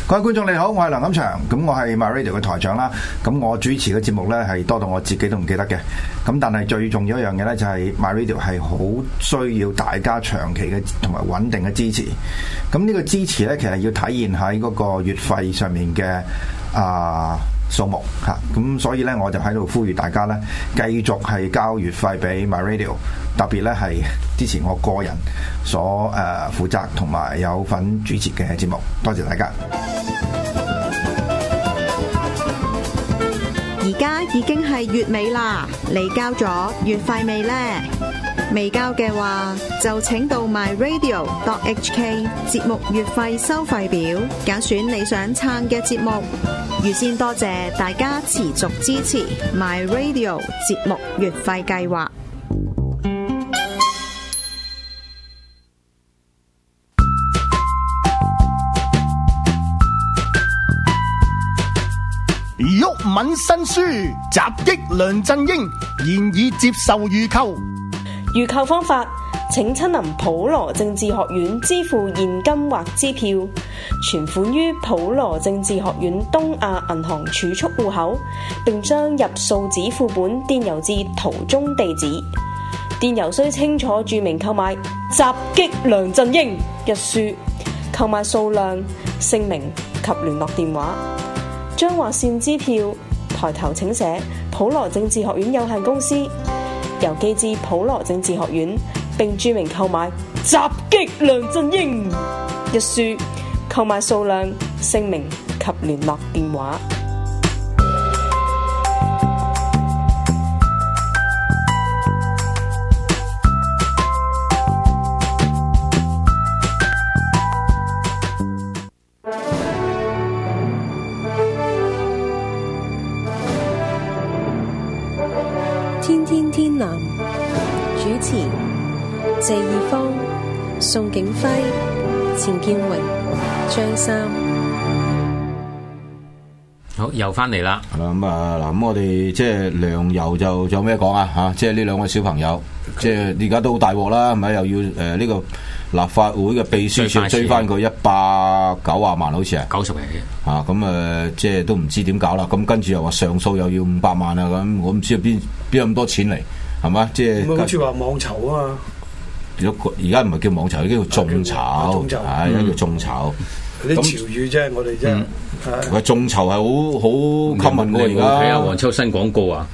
各位觀眾你好，我係梁錦祥，咁我係 MyRadio 嘅台長啦。咁我主持嘅節目呢，係多到我自己都唔記得嘅。咁但係最重要一樣嘢呢，就係 MyRadio 係好需要大家長期嘅同埋穩定嘅支持。咁呢個支持呢，其實要體現喺嗰個月費上面嘅數目嚇。咁所以呢，我就喺度呼籲大家呢，繼續係交月費俾 MyRadio， 特別呢係支持我個人所負責同埋有份主持嘅節目。多謝大家。 而家已經係月尾啦，你交咗月費未呢？未交嘅話，就請到 myradio.hk 節目月費收費表，揀選你想撐嘅節目。預先多謝大家持續支持 MyRadio 節目月費計劃。 毓民新書襲擊梁振英，現已接受預購。 預購方法，請親臨普羅政治學院支付現金或支票，存款於普羅政治學院東亞銀行儲蓄戶口，並將入數紙副本電郵至圖中地址。電郵須清楚注明購買襲擊梁振英一書，購買數量、姓名及聯絡電話。將劃線支票抬頭請寫普羅政治學院有限公司，郵寄至普羅政治學院，並注明購買襲擊梁振英一書，購買數量、姓名及聯絡電話。天南主持謝義方、宋景輝、錢建榮、張三。 好，又翻嚟啦。 係啦，咁我哋即係梁游就仲有咩講啊？嚇，即係呢兩位小朋友，即係而家都好大鑊啦，係咪？又要呢個立法會嘅秘書處追翻佢190萬，好似係 90億嚇，咁即係都唔知點搞啦。咁跟住又話上訴又要500萬啊，咁我唔知邊有咁多錢嚟，係嘛？即係好似話網籌啊嘛。 而家唔係叫網籌，叫眾籌，係而家叫眾籌。 啲潮語啫，我哋啫。 喂，眾籌係好 common 喎，而家睇下黃秋生廣告啊！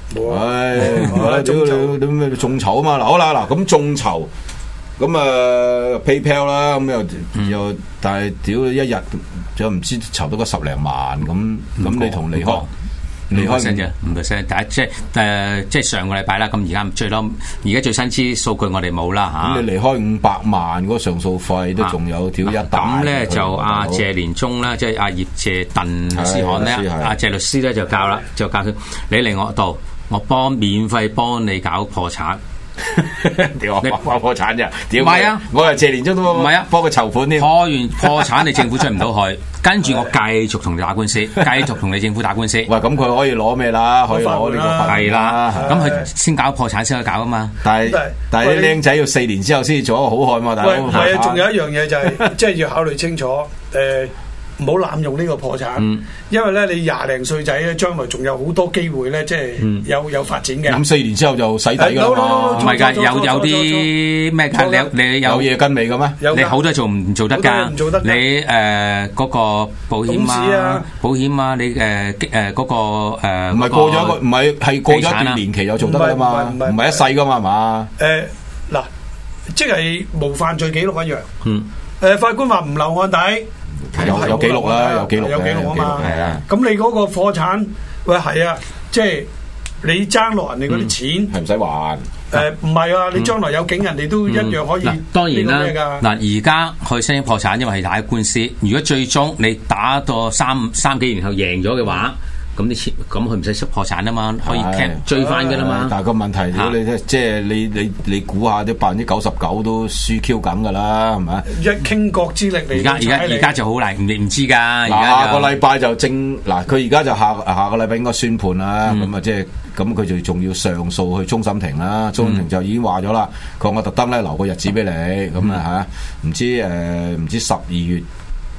屌你咩眾籌啊嘛！嗱，好啦，嗱咁眾籌，咁PayPal 啦，咁又但係屌一日就唔知籌到個10零萬咁，你同離開啫，5%，但係即係上個禮拜啦，咁而家最新支數據我哋冇啦嚇。 咁你離開500萬嗰個上訴費都仲有條一大。咁咧就阿謝連忠啦，即係阿葉謝鄧思翰咧，阿謝律師咧就教佢，你嚟我度，我免費幫你搞破產。 屌你搞破產啫？ 唔係啊， 我係謝連忠都唔係啊，幫佢籌款添。 破完破產，你政府出唔到去，跟住我繼續同你打官司，繼續同你政府打官司。 喂，咁佢可以攞咩啦？可以攞呢個法係啦。咁佢先搞破產先可以搞啊嘛。 但係啲僆仔要4年之後先至做一個好漢嘛。大佬。 喂，係啊，仲有一樣嘢就係，即係要考慮清楚，唔好濫用呢個破產，因為咧你20零歲仔咧，將來仲有好多機會咧，即係有發展嘅。 咁4年之後就洗底㗎啦嘛。 唔係㗎，有啲咩㗎？你有嘢跟尾嘅咩？ 你好多做唔做得㗎？你嗰個保險啊，你嗰個唔係過咗一個，唔係過咗一段年期有做得㗎嘛？唔係一世㗎嘛？係嘛？ 嗱，即係無犯罪記錄一樣。法官話唔留案底。 有記錄啦，有記錄啊嘛， 係啊。 咁你嗰個破產，喂係啊，即係你爭落人哋嗰啲錢係唔使還。 唔係啊，你將來有警人哋都一樣可以。 當然啦，嗱而家去申請破產，因為係打官司。如果最終你打到三幾年後贏咗嘅話，咁啲錢咁佢唔使破產啊嘛，可以追翻㗎啦嘛。 但係個問題，如果你即係你估下啲99%都輸 Q 緊㗎啦，係咪？ 一傾國之力嚟。 而家就好難，你唔知㗎。 下個禮拜就嗱，佢而家就下個禮拜應該宣判啦。咁即係咁，佢就仲要上訴去終審庭啦。終審庭就已經話咗啦，佢話我特登咧留個日子俾你，咁唔知12月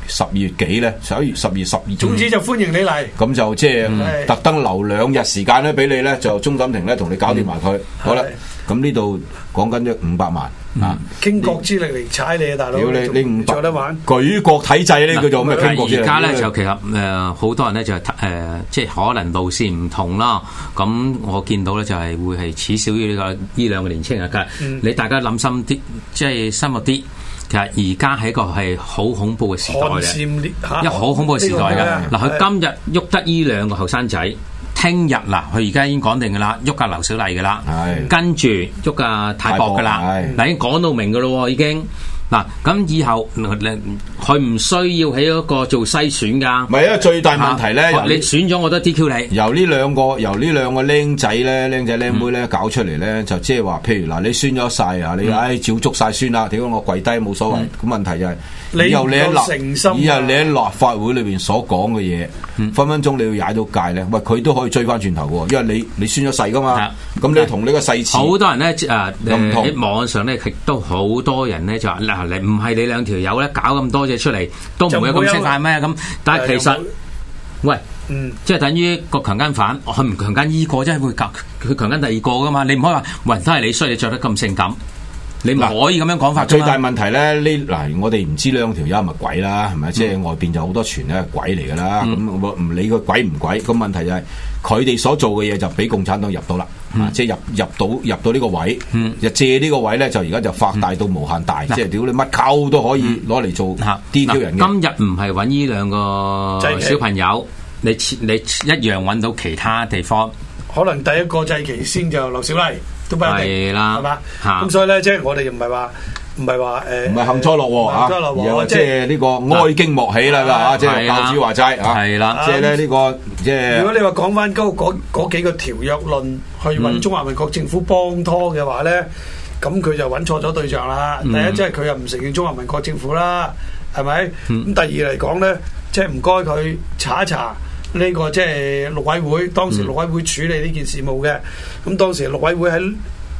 12月幾咧，11月、12月、12。 總之就歡迎你嚟。 咁就即係特登留2日時間咧，俾你咧就鍾錦霆咧同你搞掂埋佢。好啦，咁呢度講緊500萬啊！ 傾國之力嚟踩你啊，大佬！ 屌你500 有得玩？ 舉國體制呢叫做咩傾國之力？ 而家咧就其實好多人咧就即係可能路線唔同啦。咁我見到咧就係會係恥笑於呢兩個年青人嘅。你大家諗深啲，即係深入啲。其實而家係一個係好恐怖嘅時代嘅，一好恐怖嘅時代嘅。嗱，佢今日喐得呢兩個後生仔，聽日嗱，佢而家已經講定噶啦，喐架劉小麗噶啦，跟住喐架泰博噶啦，嗱已經講到明噶咯，已經。嗱，咁以後佢唔需要喺一個做篩選噶。 唔係，因為最大問題咧， 你選咗我都 DQ 你。由呢兩個僆仔咧，僆仔僆妹咧搞出嚟咧，就即係話，譬如嗱，你宣咗晒啊，你照足晒宣啦，屌我跪低冇所謂。咁問題就係以後你喺立法會裏邊所講嘅嘢，分分鐘你要踩到界咧，喂佢都可以追翻轉頭嘅，因為你宣咗誓噶嘛。咁你同呢個誓詞， 好多人咧喺網上咧，亦都好多人咧就話嗱，你唔係你兩條友咧搞咁多嘢出嚟，都唔會有咁聲大咩咁？但係其實，喂，即係等於個強姦犯，佢唔強姦依個，即係會佢強姦第二個噶嘛？你唔可以話，喂，都係你衰，你着得咁性感。你唔可以咁樣講法。 最大問題咧，我哋唔知兩條友係咪鬼啦，係咪？即係外邊就好多傳咧鬼嚟噶啦。咁唔理佢鬼唔鬼，咁問題就係佢哋所做嘅嘢就俾共產黨入到啦。即係入到呢個位，就借呢個位咧，就而家就發大到無限大，即係屌你乜溝都可以攞嚟做 DQ 人嘅。 今日唔係揾呢兩個小朋友，你一樣揾到其他地方。 可能第一個祭旗先就劉小麗。都不一定係啦， 係嘛？咁所以咧，即係我哋又唔係話唔係幸災樂禍嚇，而即係呢個哀矜莫喜啦嚇，即係教主話齋嚇，係啦，即係咧呢個即係。如果你話講翻嗰幾個條約論去揾中華民國政府幫拖嘅話咧，咁佢就揾錯咗對象啦。第一，即係佢又唔承認中華民國政府啦，係咪？咁第二嚟講咧，即係唔該佢查一查。呢個即係陸委會，當時陸委會處理呢件事務嘅。咁當時陸委會喺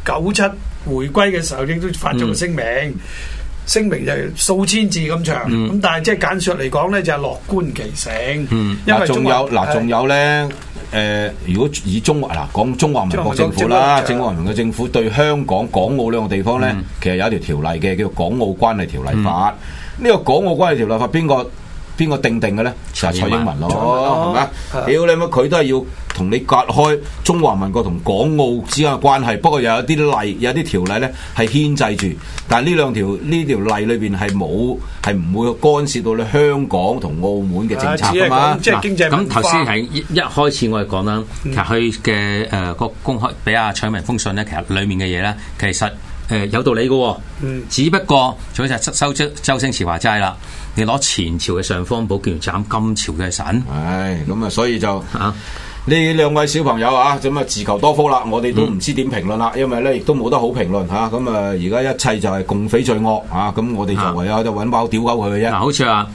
97回歸嘅時候，亦都發咗個聲明，聲明就數千字咁長。咁但係即係簡述嚟講咧，就係樂觀其成。因為仲有咧，如果以講中華民國政府啦，中華民國政府對香港、港澳兩個地方咧，其實有一條條例嘅，叫做《港澳關係條例法》。呢個《港澳關係條例法》邊個定嘅咧？就係蔡英文咯，係咪？屌你乜佢都係要同你隔開中華民國同港澳之間嘅關係。不過又有啲例，有啲條例咧係牽制住。但係呢條例裏邊係唔會干涉到你香港同澳門嘅政策噶嘛。 即係經濟文化。 咁頭先係一開始我哋講啦，其實佢嘅個公開俾阿蔡英文封信咧，其實裡面嘅嘢咧，其實有道理嘅。只不過就好似周星馳話齋啦。你攞前朝嘅尚方寶劍斬今朝嘅神， 咁啊，所以就呢兩位小朋友啊，咁啊自求多福啦。我哋都唔知點評論啦，因為咧亦都冇得好評論嚇。咁啊，而家一切就係共匪罪惡啊！咁我哋就唯有就揾包屌鳩佢嘅啫。 好似話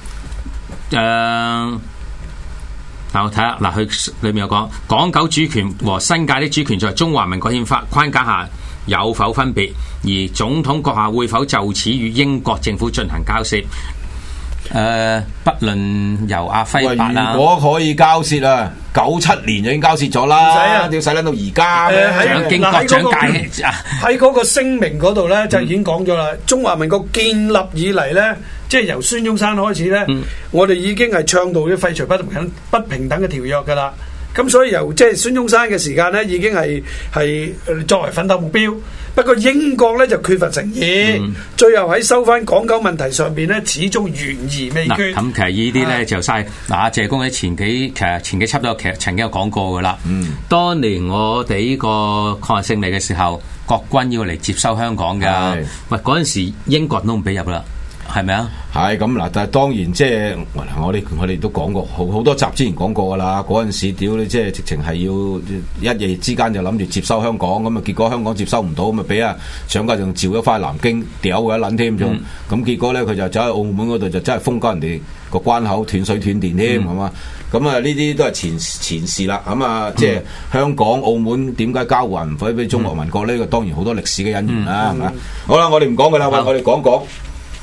嗱，我睇下嗱，佢裏面有講港九主權和新界的主權在中華民國憲法框架下有否分別，而總統閣下會否就此與英國政府進行交涉？不論由阿輝伯啦， 如果可以交涉啊，97年就已經交涉咗啦，要使撚到而家。 蔣經國蔣介喺嗰個聲明嗰度咧，就已經講咗啦。中華民國建立以嚟咧，即係由孫中山開始咧，我哋已經係倡導啲廢除不平等嘅條約噶啦。咁所以由即係孫中山嘅時間咧，已經係作為奮鬥目標。不過英國咧就缺乏誠意，最後喺收翻港九問題上邊咧，始終懸而未決。 咁其實呢啲咧就嘥嗱，謝公喺前幾輯都曾經有講過噶啦。當年我哋呢個抗日勝利嘅時候，國軍要嚟接收香港嘅，喂嗰陣時英國都唔俾入啦。係咪啊？ 係咁嗱，但係當然即係我哋都講過好多集之前講過噶啦。嗰陣時屌你即係直情係要一夜之間就諗住接收香港，咁啊結果香港接收唔到，咁啊俾啊蔣介仲召咗翻南京屌佢一撚添仲，咁結果咧佢就走喺澳門嗰度就真係封緊人哋個關口斷水斷電添，係嘛？咁啊呢啲都係前事啦。咁啊即係香港澳門點解交還唔可以俾中華民國呢？個當然好多歷史嘅因緣啦，係嘛？好啦，我哋唔講噶啦，我哋講。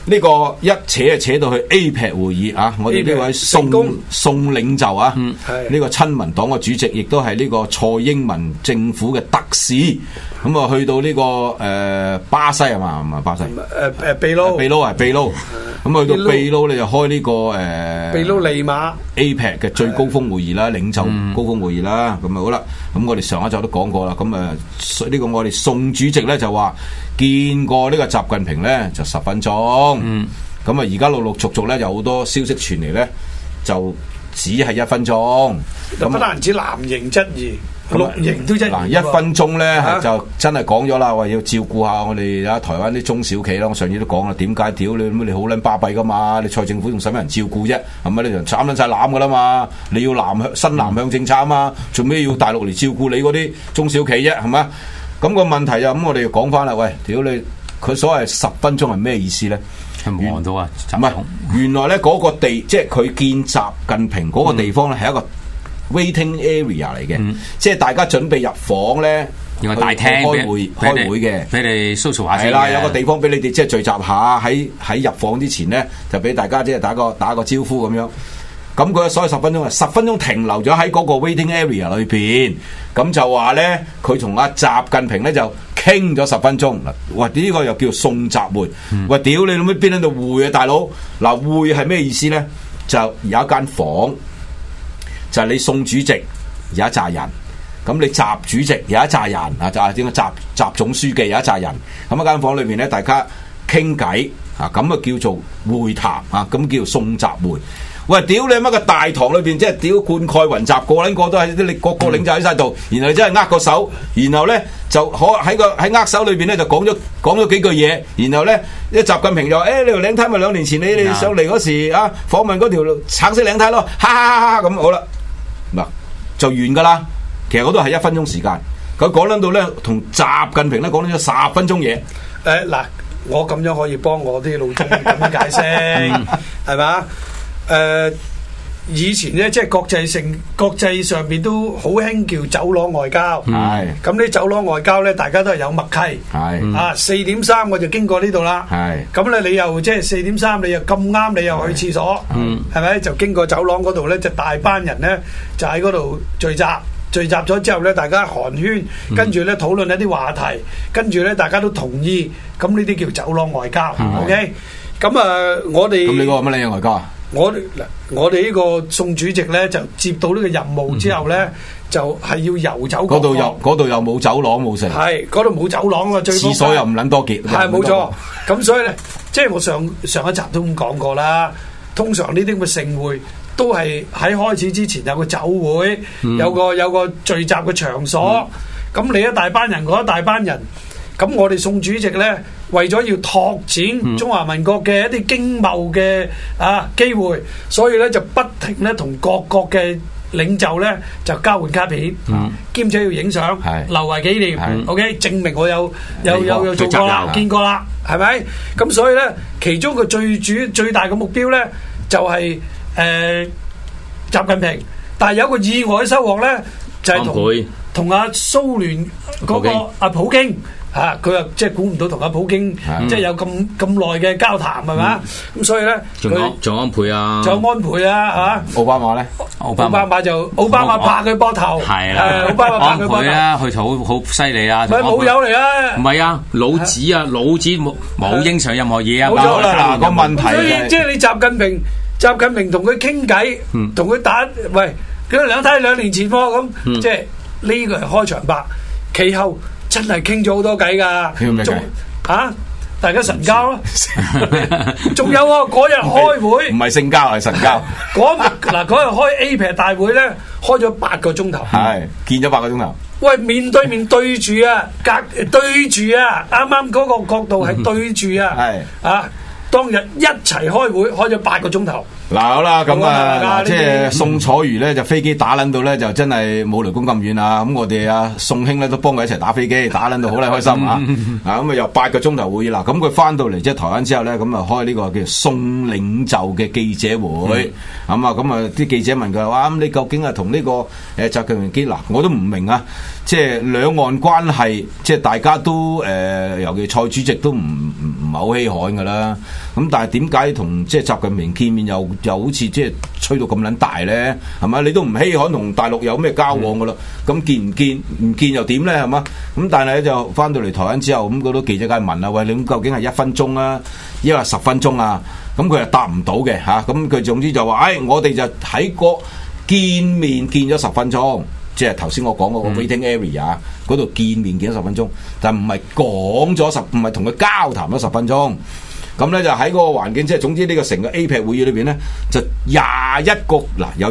呢個一扯到去 APEC 會議啊！我哋呢位宋領袖啊，呢個親民黨嘅主席，亦都係呢個蔡英文政府嘅特使，咁啊去到呢個巴西係嘛？唔係巴西， 秘魯， 咁去到秘魯咧就開呢個秘魯利馬 APEC 嘅最高峰會議啦，領袖高峰會議啦，咁啊好啦，咁我哋上一集都講過啦，咁呢個我哋宋主席咧就話見過呢個習近平咧就10分鐘，咁啊而家陸陸續續咧有好多消息傳嚟咧，就只係1分鐘， 咁不單止藍營質疑，綠營都質疑。 1分鐘咧就真係講咗啦，話要照顧下我哋啊台灣啲中小企啦。我上次都講啦，點解屌你好撚巴閉噶嘛？你蔡政府仲使乜人照顧啫？係咪你就斬撚晒攬噶啦嘛？你要新南向政策啊嘛？做咩要大陸嚟照顧你嗰啲中小企啫？係咪？咁個問題就咁，我哋要講翻啦。喂，屌你！佢所謂10分鐘係咩意思咧？ 望到啊！ 唔係，原來咧嗰個地，即係佢見習近平嗰個地方咧，係一個 waiting area 嚟嘅，即係大家準備入房咧， 有個大廳開會嘅， 俾你 social 下先。 係啦，有個地方俾你哋即係聚集下，喺入房之前咧，就俾大家即係打個招呼咁樣。咁佢所謂10分鐘啊，10分鐘停留咗喺嗰個 waiting area 裏邊，咁就話咧，佢同阿習近平咧就傾咗10分鐘。哇！呢個又叫送習會。喂，屌你諗咩邊喺度會啊，大佬？嗱，會係咩意思咧？就有一間房，就係你宋主席有一紮人，咁你習主席有一紮人啊，就係點解習總書記有一紮人，咁一間房裏邊咧，大家傾偈啊，咁啊叫做會談啊，咁叫做送習會。喂，屌你乜個大堂裏邊，即係屌灌溉雲集，個個都喺啲你個領袖喺晒度，然後真係握個手，然後咧就喺握手裏邊咧就講咗幾句嘢，然後咧一習近平就話：你條領呔咪2年前你上嚟嗰時啊訪問嗰條橙色領呔咯，哈哈哈哈咁好啦，嗱就完噶啦。其實嗰度係1分鐘時間，佢講緊到咧同習近平咧講咗10分鐘嘢。 嗱，我咁樣可以幫我啲老中咁樣解釋，係嘛？以前咧，即係國際上邊都好興叫走廊外交。係咁啲走廊外交咧，大家都係有默契。係4點3我就經過呢度啦。係咁咧，你又即係4點3，你又咁啱，你又去廁所，係咪？就經過走廊嗰度咧，就大班人咧就喺嗰度聚集咗之後咧，大家寒暄，跟住咧討論一啲話題，跟住咧大家都同意，咁呢啲叫走廊外交。OK， 咁我哋咁你個乜嘢外交啊？ 我哋呢個宋主席咧就接到呢個任務之後咧，就係要遊走嗰度又冇走廊冇成， 係嗰度冇走廊啊， 廁所又唔撚多結， 係冇錯。咁所以咧，即係我上一集都咁講過啦。通常呢啲咁嘅盛會都係喺開始之前有個酒會，有個聚集嘅場所。咁你一大班人，嗰一大班人，咁我哋宋主席咧，為咗要拓展中華民國嘅一啲經貿嘅機會，所以咧就不停咧同各國嘅領袖咧就交換卡片，兼且要影相，留為紀念。OK， 證明我有做過啦，見過啦，係咪？咁所以咧，其中個最大嘅目標咧，就係習近平，但係有一個意外嘅收穫咧，就係同阿蘇聯嗰個阿普京。佢又即係估唔到同阿普京即係有咁耐嘅交談，係嘛？咁所以咧， 仲安倍啊， 仲有安倍啊，係嘛？ 奧巴馬咧， 奧巴馬拍佢膊頭， 係啦， 奧巴馬拍佢膊頭。 安倍啊，佢好犀利啊！ 唔係冇友嚟啊！ 唔係啊，老子冇應承任何嘢啊！ 冇錯啦， 個問題所以即係你習近平同佢傾偈，同佢打喂，佢2年前咁，即係呢個係開場白，其後。真係傾咗好多偈㗎，大家神交咯，仲有嗰日開會， 唔係性交係神交。 嗰日開 APEC 大會咧，開咗8個鐘頭， 係見咗8個鐘頭。 喂，面對面對住啊，對住啊，啱啱嗰個角度係對住啊，當日一齊開會，開咗8個鐘頭。 嗱好啦，咁啊，即係宋楚瑜咧就飛機打撚到咧就真係冇雷公咁遠啊！咁我哋啊宋兄咧都幫佢一齊打飛機，打撚到好撚開心啊！咁啊又8個鐘頭會議啦，咁佢翻到嚟即係台灣之後咧，咁啊開呢個叫宋領袖嘅記者會，咁啊啲記者問佢話：咁你究竟係同呢個習近平嗱，我都唔明啊！即係兩岸關係，即係大家都尤其蔡主席都唔係好稀罕噶啦。咁但係點解同即係習近平見面又好似即係吹到咁撚大咧？係咪？你都唔稀罕同大陸有咩交往噶啦？咁見唔見又點咧？係嘛？咁但係咧就翻到嚟台灣之後，咁嗰啲記者梗係問啦：喂，你究竟係1分鐘啊，抑或10分鐘啊？咁佢又答唔到嘅嚇。咁佢總之就話：我哋就喺個見面見咗10分鐘。即係頭先我講嗰個 waiting area 嗰度見面見咗10分鐘，但唔係講咗唔係同佢交談咗10分鐘。咁咧就喺嗰個環境，即係總之呢個成個 APEC 會議裏邊咧，就21個嗱有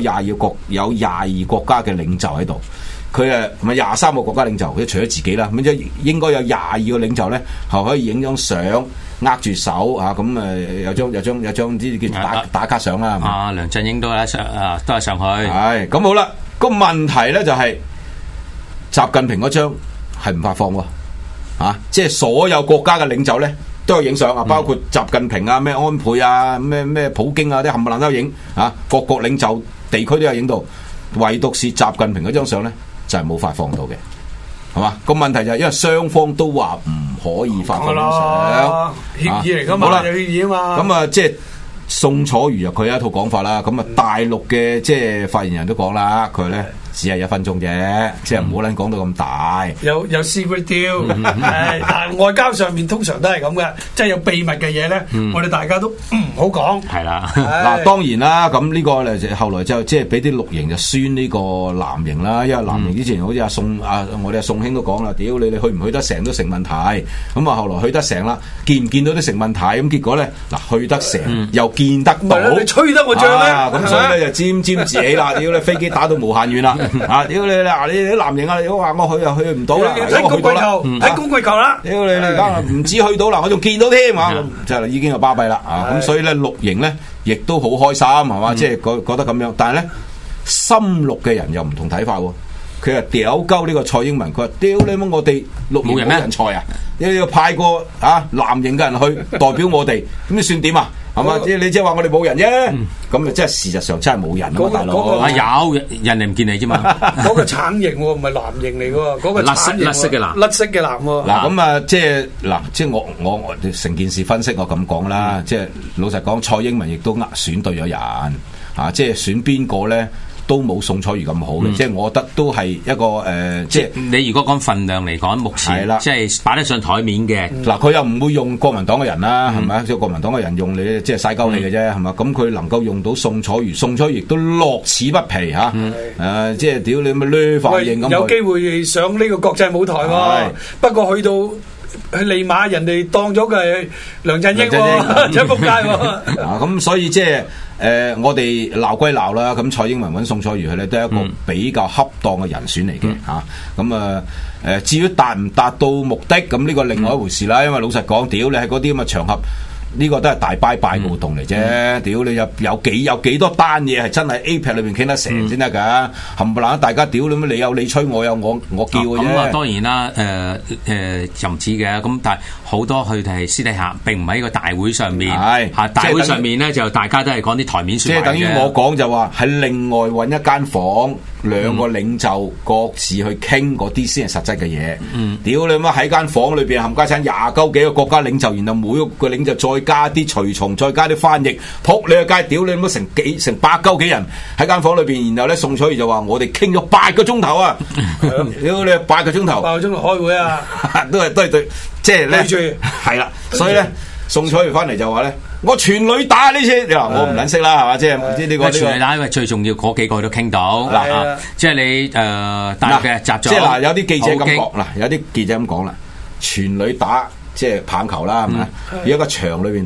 22國家嘅領袖喺度，佢唔係23個國家領袖，佢除咗自己啦，咁即係應該有22個領袖咧，係可以影張相，握住手啊，咁有張啲叫打卡相啦。 啊，梁振英都係上去。 係咁好啦。個問題咧就係習近平嗰張係唔發放喎，即係所有國家嘅領袖咧都有影相啊，包括習近平啊、咩安倍啊、咩普京啊啲冚唪唥都影啊，各國領袖地區都有影到，唯獨是習近平嗰張相咧就係冇發放到嘅，係嘛？個問題就係因為雙方都話唔可以發放張相， 協議嚟噶嘛，有協議啊嘛。 咁啊，即係。宋楚瑜佢有一套講法啦，咁啊大陸嘅即係發言人都講啦，佢咧只係1分鐘啫，即係唔好撚講到咁大。 有 secret deal， 但外交上面通常都係咁嘅，即係有秘密嘅嘢咧，我哋大家都唔好講。 係啦， 嗱當然啦，咁呢個咧後來就即係俾啲綠營就宣呢個藍營啦，因為藍營之前好似我哋阿宋兄都講啦，屌你去唔去得成都成問題，咁啊後來去得成啦，見唔見到都成問題，咁結果咧嗱去得成又見得到， 你吹得我脹咧， 咁所以咧就沾自喜啦，屌你飛機打到無限遠啦，屌你嗱你啲藍營啊，你話我去又去唔到啦， 喺公櫃球，喺公櫃球啦， 屌你而家唔止去到啦，我仲見到添啊，就係已經係巴閉啦，咁所以咧綠營咧亦都好開心係嘛，即係覺得咁樣，但係咧深綠嘅人又唔同睇法喎，佢係屌鳩呢個蔡英文，佢話屌你乜我哋綠營冇人才啊，你要派個藍營嘅人去代表我哋，咁你算點啊？係嘛？你即係話我哋冇人啫，咁啊，即係事實上真係冇人啊，大佬。 有人哋唔見你啫嘛。 嗰個橙營喎，唔係藍營嚟喎，嗰個甩色嘅藍， 甩色嘅藍喎。 嗱咁啊，即係我成件事分析，我咁講啦，即係老實講，蔡英文亦都選對咗人啊，即係選邊個咧？都冇宋楚瑜咁好嘅，即係我覺得都係一個即係你如果講份量嚟講，目前即係擺得上台面嘅。 嗱，佢又唔會用國民黨嘅人啦，係咪？即係國民黨嘅人用你，即係嘥鳩氣嘅啫，係嘛？咁佢能夠用到宋楚瑜，宋楚瑜亦都樂此不疲嚇，即係屌你咪攣反應咁。 有機會上呢個國際舞台喎，不過去到利馬人哋當咗佢係梁振英喎，真係仆街喎。 咁所以即係。我哋鬧歸鬧啦，咁蔡英文揾宋楚瑜去咧，都係一個比較恰當嘅人選嚟嘅嚇。咁至於達唔達到目的，咁呢個另外一回事啦。因為老實講，屌你喺嗰啲咁嘅場合，呢個都係大拜拜嘅活動嚟啫。屌你有幾多單嘢係真係 APEC 裏邊傾得成先得㗎？冚唪唥大家屌你乜？你有你吹，我有我叫嘅啫。 咁啊當然啦，就唔止嘅。咁但係好多佢哋係私底下，並唔喺個大會上面。係大會上面咧，就大家都係講啲台面説話嘅。即係等於我講就話係另外揾一間房，兩個領袖各自去傾嗰啲先係實質嘅嘢。屌你乜喺間房裏邊冚家產20幾個國家領袖，然後每一個領袖再加啲隨從，再加啲翻譯，撲你個街！屌你乜成百鳩幾人喺間房裏邊，然後咧宋楚瑜就話我哋傾咗8個鐘頭啊！屌你8個鐘頭，8 個鐘頭開會啊！ 都係對，即係咧係啦，所以咧宋楚瑜翻嚟就話咧，我全女打呢次，你話我唔撚識啦，係嘛？即係唔知呢個全女打，因為最重要嗰幾個都傾到嗱，即係你大陸嘅習總， 即係嗱有啲記者咁講，嗱有啲記者咁講啦，全女打。即係棒球啦，係咪？喺一個場裏邊打，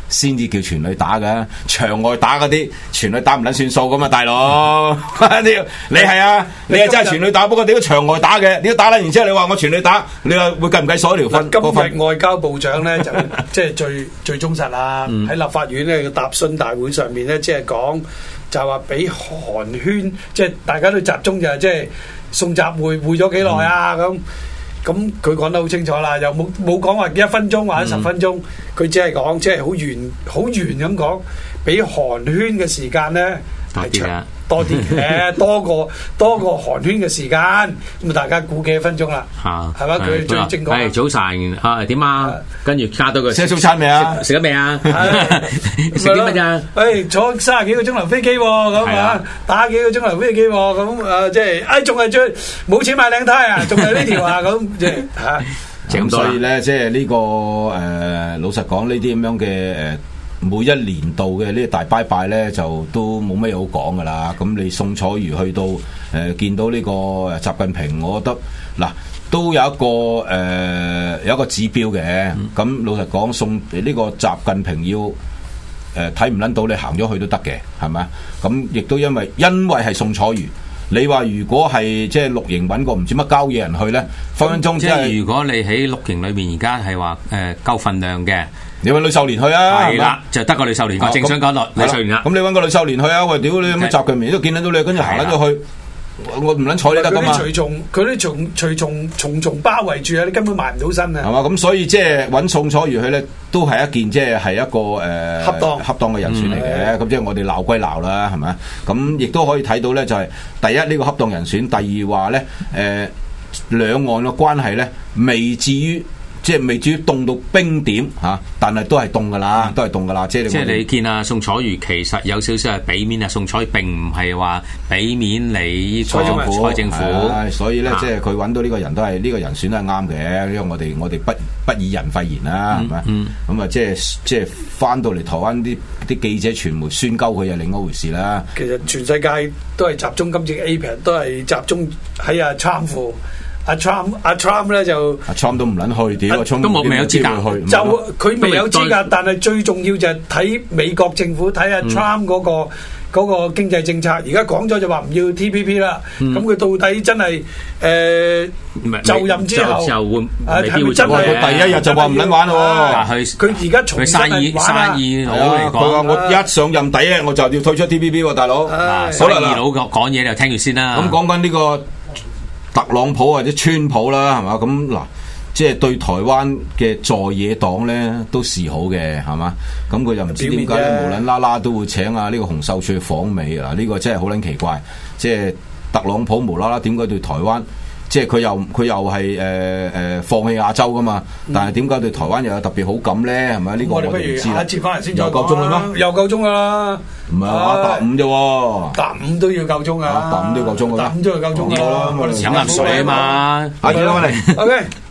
先至叫全女打嘅，場外打嗰啲全女打唔撚算數噶嘛，大佬。你係啊，你係真係全女打，不過你都場外打嘅，你都打啦，然之後你話我全女打，你話會計唔計數一條分？ 今日外交部長咧就即係最忠實啦，喺立法院咧嘅答詢大會上面咧，即係講就話俾韓圈，即係大家都集中就係即係送集會咗幾耐啊咁佢講得好清楚啦，又冇講話1分鐘或者10分鐘，佢只係講即係好圓咁講，俾韓圈嘅時間咧係長多啲嘅，多過韓圈嘅時間，咁大家估幾分鐘啦？係嘛？佢最正確。 早晨啊，點啊？跟住加多個食早餐未啊？ 食咗未啊？食啲乜咋？ 坐30幾個鐘頭飛機咁啊，打幾個鐘頭飛機咁即係仲係最冇錢買領呔啊，仲係呢條啊咁即係嚇。 咁所以咧，即係呢個老實講，呢啲咁樣嘅每一年度嘅呢個大拜拜咧，就都冇乜嘢好講噶啦。咁你宋楚瑜去到見到呢個習近平，我覺得嗱都有一個指標嘅。咁老實講，呢個習近平要睇唔撚到你行咗去都得嘅，係咪？咁亦都因為係宋楚瑜。你話如果係即係綠營揾個唔知乜交嘢人去咧，分分鐘即係如果你喺綠營裏面而家係話夠份量嘅， 你揾呂秀蓮去啊？ 係啦，就得個呂秀蓮，我正想講落呂秀蓮啦。 咁你揾個呂秀蓮去啊？喂，屌你咁習近平都見得到你，跟住行撚咗去，我唔撚睬你得噶嘛？ 佢啲隨從重重包圍住啊！你根本埋唔到身啊！ 係嘛？咁所以即係揾宋楚瑜去咧，都係一件即係一個恰當嘅人選嚟嘅。咁即係我哋鬧歸鬧啦，係咪？咁亦都可以睇到咧，就係第一呢個恰當人選，第二話咧兩岸嘅關係咧未至於凍到冰點嚇，但係都係凍噶啦，即係你見啊，宋楚瑜其實有少少係俾面啊，宋楚瑜並唔係話俾面你蔡政府， 所以咧即係佢揾到呢個人都係呢個人選都係啱嘅，因為我哋不以人廢言啦，係咪？咁啊即係翻到嚟台灣啲記者傳媒宣鳩佢又另一回事啦。 其實全世界都係集中今次 APEC 都係集中喺川普。阿 Trump 咧就阿 Trump 都唔撚去，屌都未有資格去， 就佢未有資格，但係最重要就係睇美國政府睇下 Trump 嗰個經濟政策。而家講咗就話唔要 TPP 啦，咁佢到底真係就任之後係咪真係佢第一日就話唔撚玩咯？ 佢而家重新生意佬嚟講， 佢話我一上任第一日我就要退出 TPP 喎，大佬。 生意佬講嘢就聽住先啦。 咁講緊呢個特朗普或者川普啦，係嘛？咁嗱，即係對台灣嘅在野黨咧都示好嘅，係嘛？咁佢又唔知點解無撚啦啦都會請呢個洪秀柱去訪美啊！呢個真係好撚奇怪，即係特朗普無啦啦點解對台灣？即係佢又係放棄亞洲噶嘛？但係點解對台灣又有特別好感咧？係咪？呢個我哋唔知。 下一節翻嚟先再講。 又夠鐘啦咩？ 又夠鐘啦！ 唔係話搭5啫喎， 搭5都要夠鐘啊！ 搭5都要夠鐘㗎啦， 搭5都要夠鐘㗎啦！ 飲啖水啊嘛！ 下節翻嚟。 OK。